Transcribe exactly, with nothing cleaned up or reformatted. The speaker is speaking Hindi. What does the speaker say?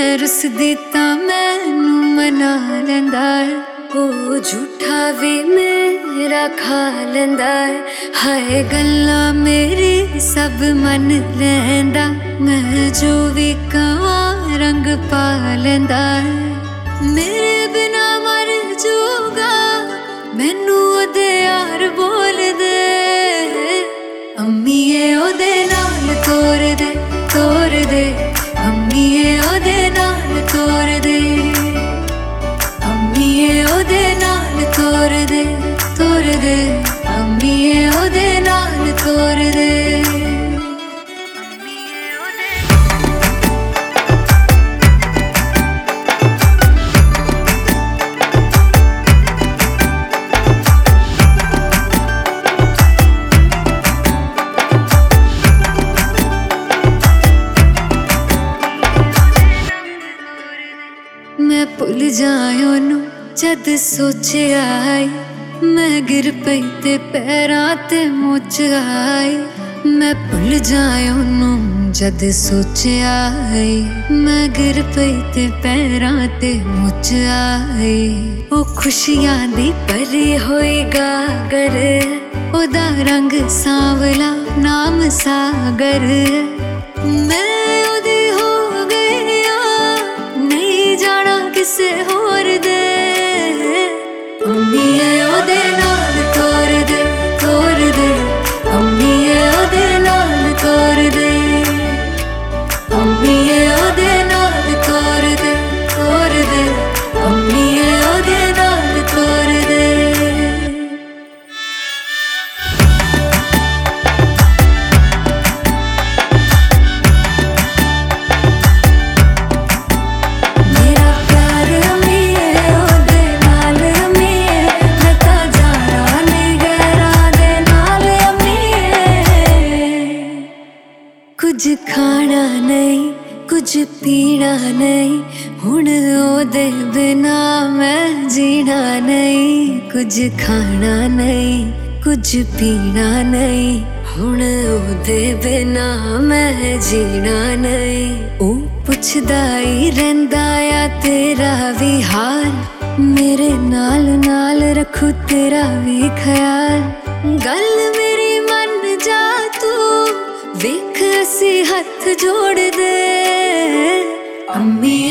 रुसदी तां मैनू मना लैंदा है, ओ झूठा भी मेरा खा लैंदा है। हाय गल्लां मेरी सब मन लैंदा, मैं जो भी कहां रंग पा लैंदा है। मेरे बिना मर जूगा मैनू ओदे यार बोल दे, अम्मीए ओदे नाल तोर दे तोर दे, अम्मीए ओदे नाल तोर दे, अम्मीए ओदे नाल तोर दे तोर दे, अम्मीए ओदे नाल तोर दे। मैं भुल जाए ओनू जद सोचिया आई, मैं गिर पई ते पैरां ते मुच आई। मैं भुल जाए ओनू जद सोचिया आई, मैं गिर पई ते पैरां ते मुच आई। ओ खुशियां दी भरी होई गागर, ओदा रंग सांवला नाम सागर। मैं ओदी हो गई नहीं जाना किसे होर दे, अम्मीए ओदे नाल तोर दे तोर दे, अम्मीए ओदे नाल तोर दे, अम्मीए ओदे नाल तोर दे तोर दे, अम्मीए ओदे नाल तोर दे। कुछ खाना नहीं कुछ पीना नहीं, हुण ओदे बिना मैं जीना नहीं। कुछ खाना नहीं कुछ पीना नहीं, हुण ओदे बिना मैं जीना नहीं। ओ पुछदा ही रहिंदा आ तेरा भी हाल, मेरे नाल नाल रखू तेरा भी ख्याल। गल मेरी मन जा तू वेख असी हथ जोड़ दे, अम्मी